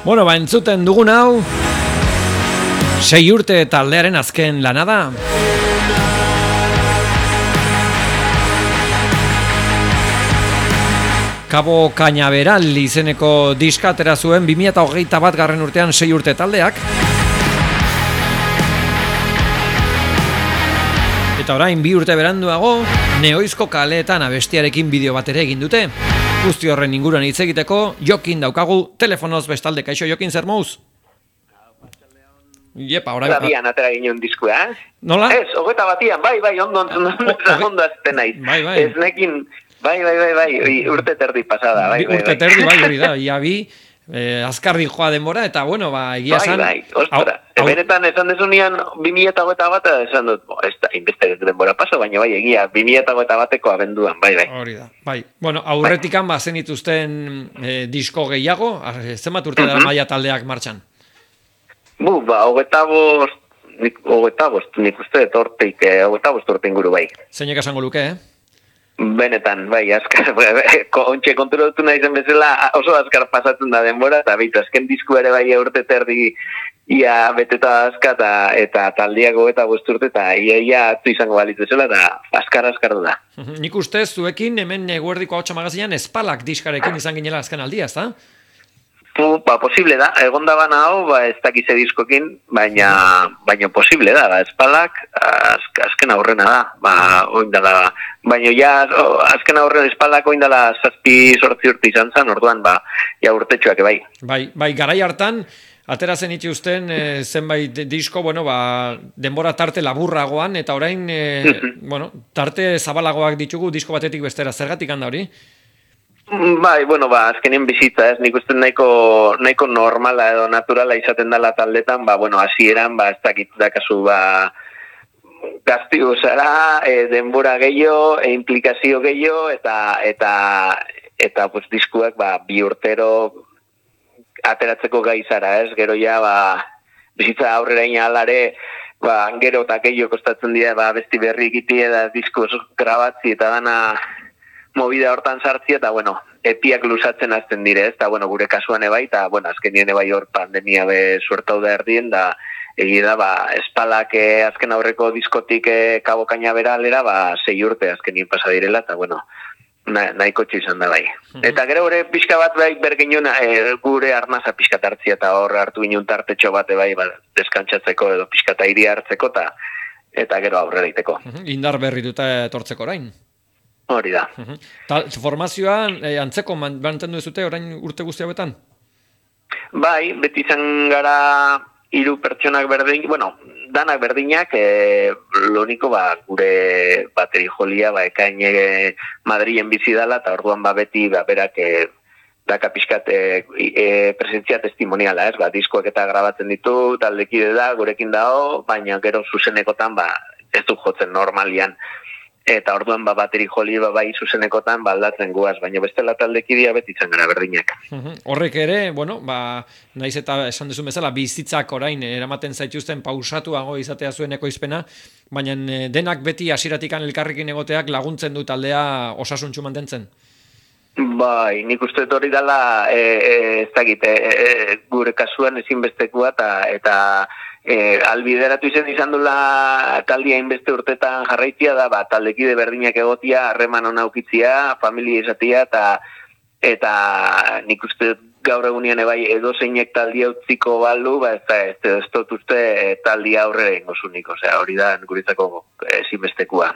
Bueno, entzuten dugun hau 6 urte taldearen azken lana da. Cabo Cañaveral izeneko diska atera zuen 2021 urtean 6 urte taldeak. Eta orain 2 urte beranduago, Neoizko kaleetan abestiarekin bideo bat ere egin dute. Guzti horren inguruan hitz egiteko, Jokin daukagu telefonoz bestalde. Kaixo, Jokin, zer mouz? Iepa, orain... Zabian atera ginen diskua, eh? Nola? Ez, 21, bai, ondo azten naiz. Bai. Ez nekin, bai, urte terdi pasada, bai. Urte terdi, bai, hori da, ia bi, azkarri joa denbora, eta bueno, egia esan... Bai, ostra. Benetan esan dezunean 2021 esan dut, ez da, inbeste denbora paso, baina bai, egia, 2021ko abenduan, bai. Hori da, bai. Bueno, aurretikan zenituzten disko gehiago, zenbat urte dara maia taldeak martxan? 25, nik uste tortik, 25 urte inguru, bai. Zeinek esango luke, Benetan, bai, azkar, ontxe konturatu nahi zen bezala oso azkar pasatzen da denbora, eta bitu, azken disku ere bai urte terdi ia beteta azka eta taldiago eta urte, eta ia atzu izango balitzu zela, eta azkar da. Nik uste zuekin hemen Eguerdiko Ahotsa magazinan Espalak diskarekin izan ginela azken aldia, ez da? Posible da, egonda bana hau, ez dakize diskokin, baina posible da, Espalak azken aurrena da, oindala, baina ja, azken aurrena Espalak oindala 7-8 urte izan zen, orduan, ja urtetxoak, bai. Bai, garai hartan, atera zen ituzten zenbait disko, denbora tarte laburragoan, eta orain, tarte zabalagoak ditugu disko batetik bestera, zergatik handa hori? Bai, azkenien bizitza, ez, nik uste nahiko normala edo naturala izaten dela taldetan, hasieran, ez dakit dakazu, gaztiu zara, denbora gehiago, implikazio gehiago, eta diskuak, 2 urtero ateratzeko gai zara, ez, gero ja, bizitza aurrera inalare, gero eta gehiago kostatzen dira, besti berri egiti eta disko grabatzi eta dana movida hortan sartzi, eta, epiak lusatzen azten dire, ez, eta, gure kasuan ebai, eta, azkenien ebai hor pandemia suertau da erdien, da, egia da, Espalak azken aurreko diskotik Cabo Cañaveralera, 6 urte azkenien pasa direla, eta, nahiko txu izan da bai. Eta gero gure pixka bat bai berginen gure arnaza pixka hartzia, eta hor hartu ginen tartetxo bate bai, deskantzatzeko edo pixka eta iri hartzeko, eta gero aurrera iteko. Indar berrituta etortzeko orain. Hori da. Formazioan antzeko mantendu duzute orain urte guzti hauetan? Bai, beti izan gara 3 pertsonak berdin, danak berdinak, lo único gure bateri jolia, ekain Madrilen bizi dala, eta orduan beti berak daka pixkat presentzia testimoniala, ez, diskoak eta grabatzen ditu, taldekide da, gurekin dao, baina gero zuzenekotan ez du jotzen normalian. Eta orduan bateri joli bai zuzenekotan aldatzen guaz, baina bestela taldekidea beti izan gara berdinak. Horrek ere, naiz eta esan duzun bezala, bizitzak orain eramaten zaituzten pausatuago izatea zuen ekoizpena, baina denak beti hasieratikan elkarrekin egoteak laguntzen du taldea osasuntsu mantentzen. Bai, nik uste hori dela, ez dakit, gure kasuan ezinbestekoa eta albideratu izan dula taldia inbeste urtetan jarraitzia da, taldekide berdinak egotia, harreman ona ukitzia, familia izatia, eta nik uste gaur egunean ebai edo zeinek taldia utziko balu, ez dut uste taldia aurrera ingozunik, hori da guretzako ezinbestekoa.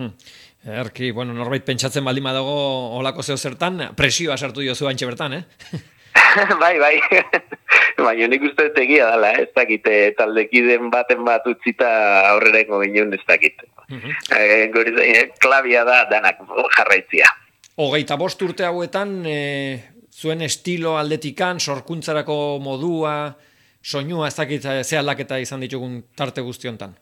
Erki, norbait pentsatzen baldin badago olako zeo zertan, presioa sartu diozu antxe bertan, Bai, baina nik uste egia dela, ez dakit, taldekiden baten bat utzita aurrera ingo ginen, ez dakit. Klabia da danak jarraitzia. 25 urte hauetan, zuen estilo aldetikan, sorkuntzarako modua, soinua, ez dakit, ze aldaketa izan ditugun tarte guztiontan?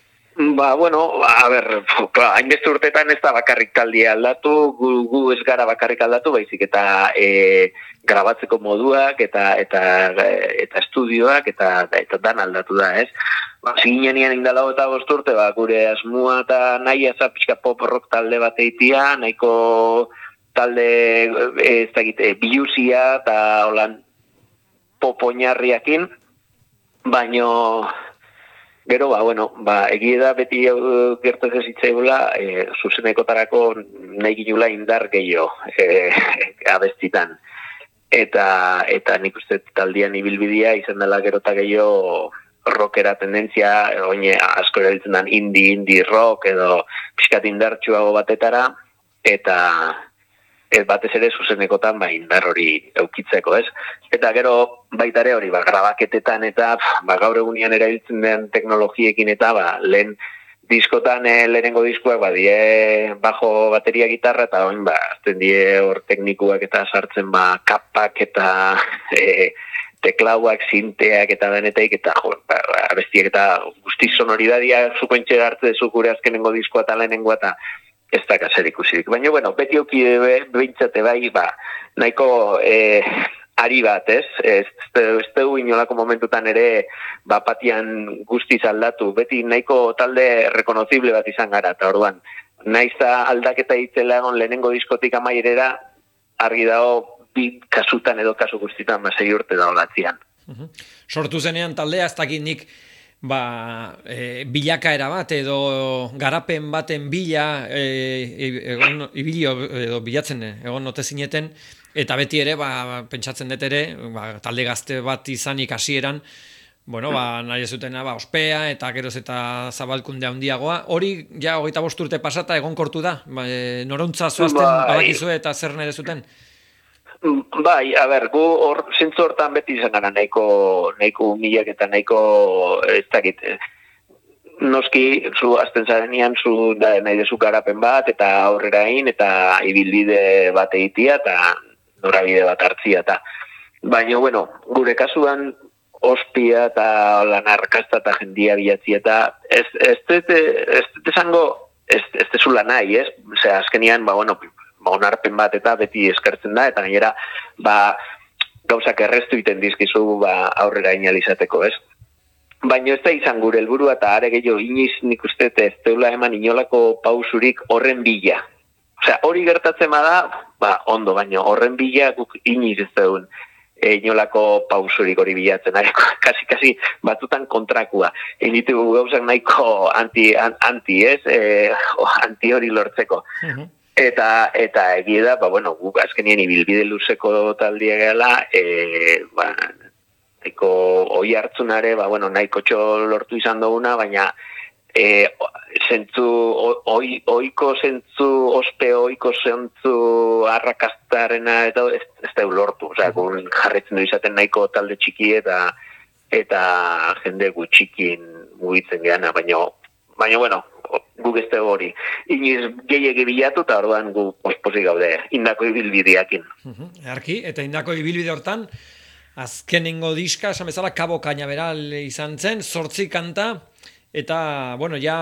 Hainbeste urtetan ez da bakarrik taldia aldatu, gu ez gara bakarrik aldatu, baizik eta grabatzeko moduak eta estudioak eta dan aldatu da, ez? Ziginen indala 25 urte, gure asmua eta nahi pixka pop rock talde bat eitia, nahiko talde, ez dakit, bilusia eta holan popoñarriakin, baino gero, egia da beti gertatzen zitzaigula, zuzenekotarako nahi ginula indar gehiago abestitan. Eta nik uste taldean ibilbidea izan dela gero eta gehiago rockera tendentzia, oine asko erabiltzen den indie rock edo pixkat indartsuago batetara, eta batez ere zuzenekotan indar hori eukitzeko, ez? Eta gero baita ere hori, grabaketetan eta gaur egunean erabiltzen den teknologiekin eta lehen diskotan lehenengo diskoak die bajo bateria gitarra eta oin azten die hor teknikuak eta sartzen kapak eta teklauak, sinteak eta deneteik eta abestiak eta guztiz sonoridadia zukointxe hartze zu gure azkenengo diskoa eta lehenengoa eta ez da kaser ikusirik. Baina, beti auki behintzate nahiko ari bat, ez? Ez dugu inolako momentutan ere patian guztiz aldatu. Beti nahiko talde rekonozible bat izan gara, eta orduan, naiz da aldaketa hitzela egon lehenengo diskotik amaierera, argi dago bi kasutan edo kasu guztitan 6 urte da olatzian. Sortu zenean taldea, ez dakit nik bilakaera bat edo garapen baten bilatzen egon note zineten, eta beti ere, pentsatzen dut ere, talde gazte bat izanik hasieran, nahi ez dutena, ospea, eta geroz eta zabalkunde handiagoa. Hori, 25 urte pasata egonkortu da? Noruntza zoazten badakizue eta zer nahi zuten? Bai, gu zentzu hortan beti izan gara nahiko humilak eta nahiko ez dakit. Noski, zu azten zarenean, zu nahi dezu garapen bat, eta aurrera egin, eta ibilbide bat egitea, eta norabide bat hartzia. Baina, gure kasuan ospia eta lanarkasta eta jendia bilatzia, eta ez esango, ez dezula nahi, ez? Osea, azkenian, onarpen bat eta beti eskertzen da, eta gainera, gauzak erreztu iten dizkizu aurrera inalizateko, ez? Baina ez da izan gure helburua eta are gehiago iniz nik uste ez deula eman inolako pausurik horren bila. Osea, hori gertatzen bada, ondo, baina horren bila guk iniz ez deun inolako pausurik hori bilatzen. Kasi batzutan kontrakua. Egitugu gauzak nahiko anti ez? Anti hori lortzeko. Eta egia da, guk azkenien ibilbide luzeko taldia gela, nahiko oi hartzunare, nahiko lortu izan duguna, baina oiko zentzu, ospe oiko zentzu arrakastarena eta ez da lortu. Osea, jarretzen du izaten nahiko talde txiki eta jende gutxikin mugitzen geana, baina guk ez dugu hori. Iniz gehiagi bilatu eta orduan gu pospozik gaude, indako ibilbideakin. Arki, eta indako ibilbide hortan, azkenengo diska, esan bezala, Kabo Kañaveral izan zen, 8 kanta, eta,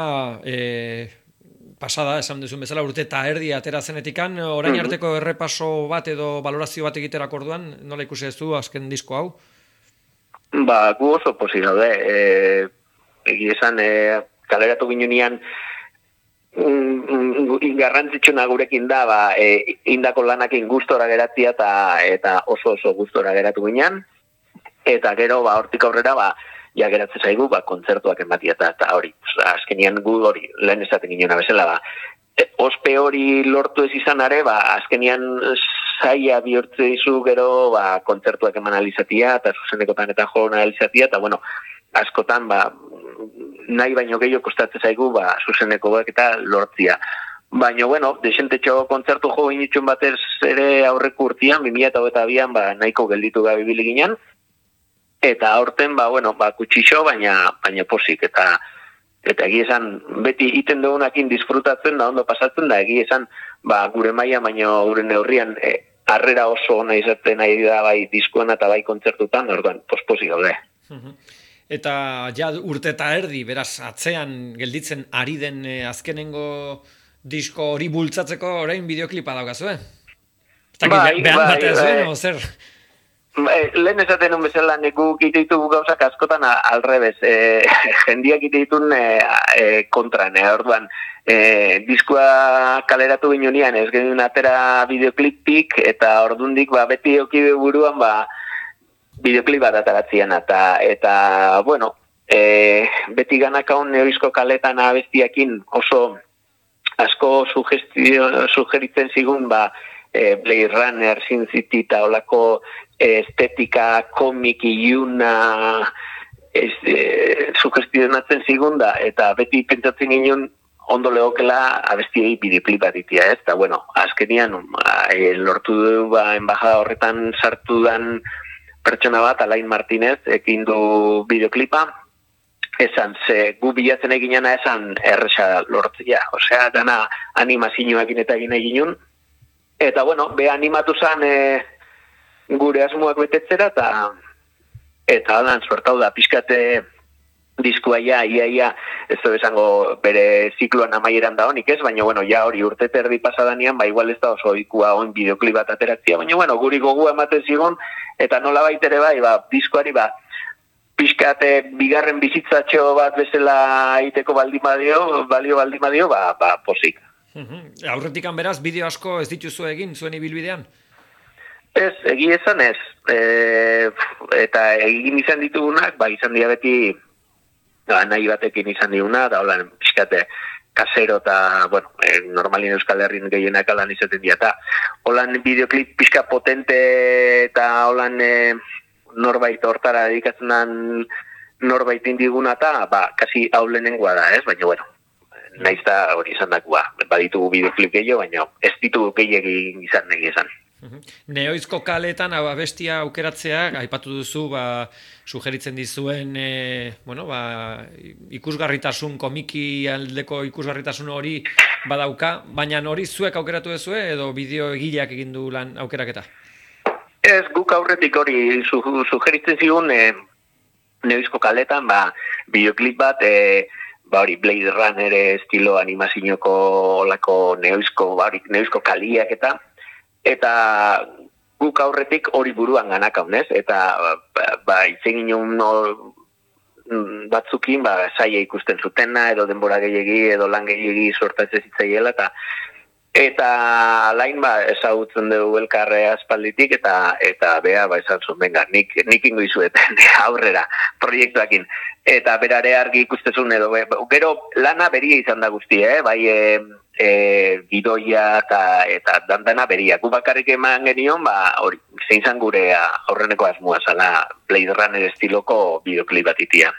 pasada, esan duzun bezala, urte eta erdi atera zenetikan, orain arteko errepaso bat edo valorazio bat egiterak orduan, nola ikusi ez du azken disko hau? Gu oso posik gaude, egia esan, kaleratu ginean garrantzitsuna gurekin da, indako lanakin gustora geratzia eta oso gustora geratu ginean, eta gero hortik aurrera geratzen zaigu kontzertuak ematia eta hori, azkenian gu hori lehen esaten ginen bezala, ospe hori lortu ez izanare, azkenian zaila bihurtze dizu gero kontzertuak eman alizatia eta zuzenekotan eta jo alizatia, eta askotan nahi baino gehiago kostatzen zaigu zuzenekoak eta lortzia. Baina, desentetxo kontzertu jo initxun batez ere aurreko urtean, 2022an nahiko gelditu gabe ibili ginen, eta aurten, kutsixo, baina posik, eta egia esan, beti iten dugunakin disfrutatzen da, ondo pasatzen da, egia esan, gure maila, baina gure neurrian, harrera oso nahi izaten nahi da bai diskuan eta bai kontzertutan, orduan, posik gaude. Eta urte eta erdi, beraz, atzean gelditzen ari den azkenengo disko hori bultzatzeko orain bideoklipa daukazu, Behan batea zuen, zer? Lehen esaten nun bezala, neku kite gauzak askotan alrebez, jendiak kite ditun kontran, orduan, diskoa kaleratu ginean, ez genuen atera bideoklipik, eta ordundik beti eukide buruan, bideoklip bat ataratzean, eta bueno, beti ganakaun neoizko kaletan abestiakin oso asko sugeritzen zigun, Blade Runner, Sin City, eta olako estetika, komik, iluna, sugestionatzen zigun da, eta beti pentsatzen ginen ondo lehokela abestiei bideoklip bat itia, ez? Eta, bueno, azkenian lortu du embajada horretan sartu dan pertsona bat, Alain Martinez, ekin du bideoklipa, esan, gu bilatzen eginana esan erresa lortzia, osea, dana animazioakin eta egin eginun, eta, bueno, be animatu zen gure asmoak betetzera, eta alan suertau da, pixkate diskua ia, ez da esango bere zikloan amaieran da honik ez, baina, bueno, ja hori urte terdi pasadanean, igual ez da oso ikua on bideoklip bat ateratzia, baina, bueno, guri gogua ematen zigun, eta nola baitere diskoari, pixkate bigarren bizitzatxo bat bezala iteko balio baldin badio, posik. Aurretikan beraz, bideo asko ez dituzu egin, zuen ibilbidean? Ez, egi esan ez. Eta egin izan ditugunak, izan dira beti nahi batekin izan diguna, da holan pixkate kasero eta, bueno, normalin Euskal Herrin gehienak alan izaten dira, eta holan bideoklip pixka potente eta holan norbait hortara dedikatzen norbait indiguna eta, kasi haulenengoa da, ez? Baina, bueno, nahiz da hori izan dakoa, baditugu bideoklip gehiago, baina ez ditugu gehiagin izan nahi izan. Neoizko kaletan abestia aukeratzea, aipatu duzu, sugeritzen dizuen, ikusgarritasun, komiki aldeko ikusgarritasun hori badauka, baina hori zuek aukeratu duzue edo bideo egileak egin du lan aukeraketa? Ez, guk aurretik hori sugeritzen zigun neoizko kaletan, bideoklip bat, hori Blade Runner estilo animazioko olako neoizko kaliak eta guk aurretik hori buruan ganakaunez, eta itzen ginen batzukin zaila ikusten zutena, edo denbora gehiagi, edo lan gehiagi sortatzen zitzaiela, eta alain ezagutzen dugu elkarre aspalditik, eta bea esan zuen, venga, nik ingo izueten aurrera proiektuakin. Eta berare argi ikustezun edo, gero lana beria izan da guztia, gidoia eta dandana beria. Gu bakarrik eman genion, hori, zein zan gure aurreneko asmoa zala Blade Runner estiloko bideoklip bat itia.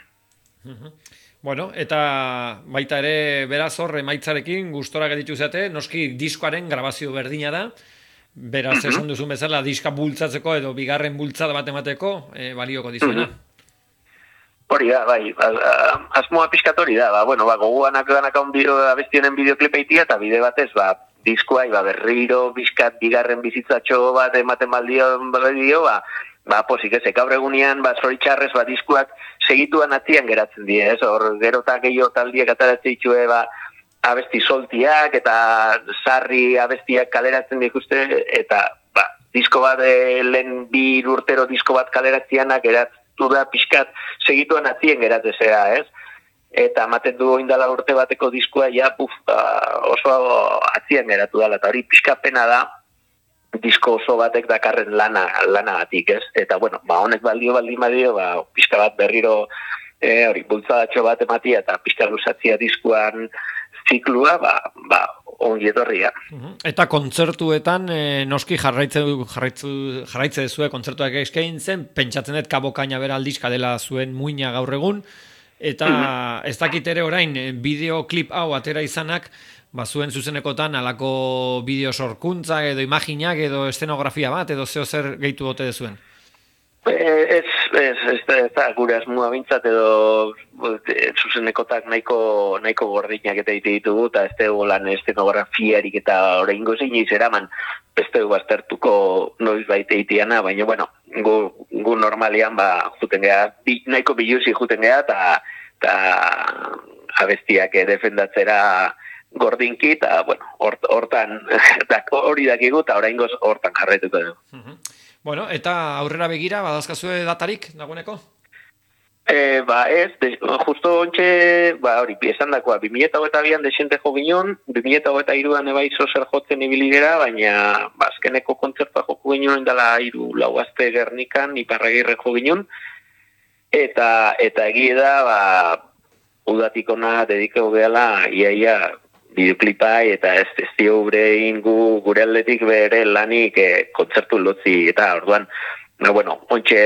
Bueno, eta baita ere beraz hor emaitzarekin gustora gelditu zate, noski diskoaren grabazio berdina da, beraz esan duzun bezala diska bultzatzeko edo bigarren bultzada bat emateko balioko dizuena. Hori da, asmoa pixkat hori da, goguanak abestionen bideoklipa itia, eta bide batez, diskoa, berriro, bizkat, bigarren bizitzatxo bat ematen baldio, posik ez, gaur egunean, zoritxarrez, diskoak segituan atzian geratzen dira, ez, hor, gero eta gehiago taldiak ataratzen ditue, abesti soltiak, eta sarri abestiak kaleratzen dituzte, eta, disko bat, lehen 2 urtero disko bat kaleratzeanak geratzen, da pixkat segituan atzien geratzea, ez? Eta ematen du indala urte bateko diskua, oso atzien geratu dela, eta hori pixkapena da disko oso batek dakarren lanagatik, ez? Eta, honek baldin badio, pixka bat berriro hori bultzadatxo bat ematia, eta pixka luzatzia diskuan ziklua, ongi etorria. Eta kontzertuetan, noski jarraitze dezue kontzertuak eskaintzen, pentsatzen dut kabokaina bera aldizka dela zuen muina gaur egun, eta ez dakit ere orain, bideoklip hau atera izanak, zuen zuzenekotan alako bideo sorkuntza edo imaginak edo eszenografia bat, edo zeo zer gehitu bote dezuen? Ez da gure asmoa bintzat edo zuzenekotak nahiko gordinak eta egite ditugu eta ez dugu lan estenografiarik eta oraingo zineiz eraman ez dugu aztertuko noiz baita egiteana, baina gu normalian juten geha, nahiko biluzi juten geha eta abestiak defendatzera gordinki eta hortan hori dakigu eta oraingoz hortan jarraituko dugu. Bueno, eta aurrera begira, badazkazue datarik, dagoeneko? Justo ontxe, hori, esan dakoa, 2022an desente jo ginen, 2023an ebai zozer jotzen ibilidera, baina azkeneko kontzertua joko ginen dela 3-4 aste Gernikan, Iparragirre jo ginen, eta egie da, udatik ona dedikau gehala, iaia, bideoklipai, eta ez dio gure aldetik bere lanik kontzertu lotzi, eta orduan, ontxe,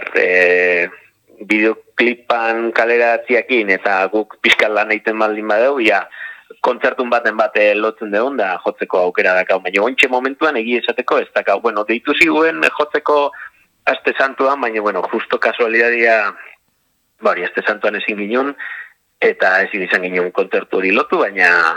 bideoklipan kaleratziakin eta guk pixkan lan egiten baldin badeu, kontzertun baten bate lotzen deun da jotzeko aukera dakau. Baina ontxe momentuan egi esateko ez dakau. Deitu ziguen jotzeko aste santuan, baina justo kasualidadia, aste santuan ezin ginen, eta ezin izan ginen kontzertu hori lotu, baina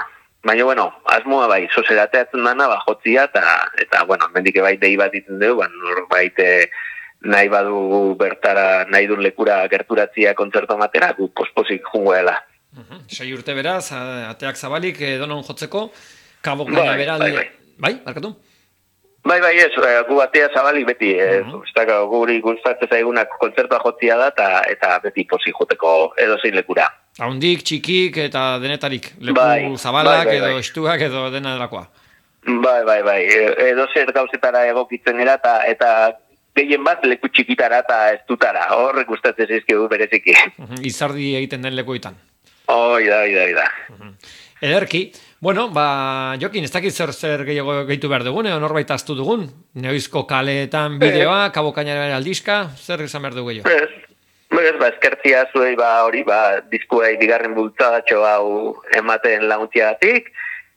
asmoa bai, sozerateatzen dana, jotzia, eta mendik bai dei bat iten dugu, norbait nahi badu bertara, nahi duen lekura gerturatzia kontzertu amatera, gu pospozik jungoela. 6 urte beraz, ateak zabalik, donon jotzeko, kabok gaina beral... Bai, barkatu? Bai, ez, gu atea zabalik beti, guri gustatzen zaigunak kontzertua jotzia da, eta beti pozik joteko edozein lekura. Haundik, txikik eta denetarik, leku zabalak edo estuak edo dena delakoa. Bai, edozer gauzetara egokitzen era, eta gehien bat leku txikitara eta ez dutara, horrek gustatzen zizkigu bereziki. Izardi egiten den lekuetan. Hoi da. Ederki, Jokin, ez dakit zer gehiago gehitu behar dugun, norbait aztu dugun, Neoizko kaleetan bideoa, kabokainaren aldizka, zer izan behar dugu gehiago? Eskertzia zuei hori, diskuei bigarren bultzadatxo hau ematen laguntziagatik,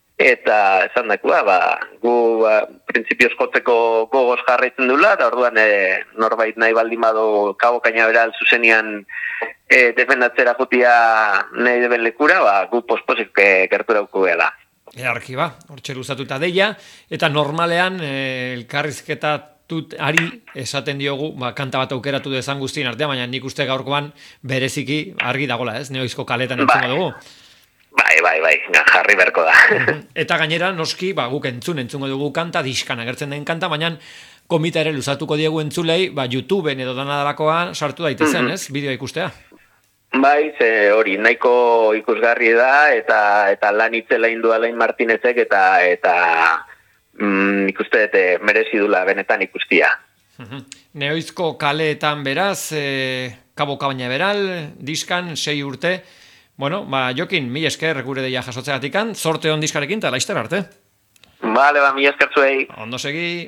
eta esan dakoa, gu printzipioz jotzeko gogoz jarraitzen dula, eta orduan norbait nahi baldin badu Kabo Kañaveral zuzenian defendatzera jutia nahi deben lekura, gu pospozik gerturauko gela. Earki hortxe luzatuta deia, eta normalean elkarrizketa ari esaten diogu, kanta bat aukeratu dezan guztien artean, baina nik uste gaurkoan bereziki argi dagola, ez? Neoizko kaletan entzungo dugu. Bai, jarri berko da. Eta gainera, noski, guk entzungo dugu kanta, diskan agertzen den kanta, baina komita ere luzatuko diegu entzulei, YouTubeen edo danadalakoa sartu daitezen, ez? Bideoa ikustea. Bai, hori, nahiko ikusgarri da, eta lan itzela indua Alain Martinezek, eta ikuste merezi dula benetan ikustia. Neoizko kaleetan beraz, Kabo Kañaveral, diskan, 6 urte, Jokin, mila esker gure deia jasotzeagatikan, zorte on diskarekin, eta laizter arte. Bale, mila esker zuei. Ondo segi.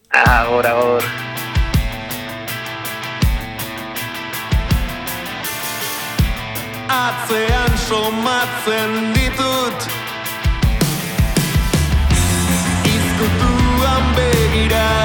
Agor. Atzean somatzen ditut, izkutuan begira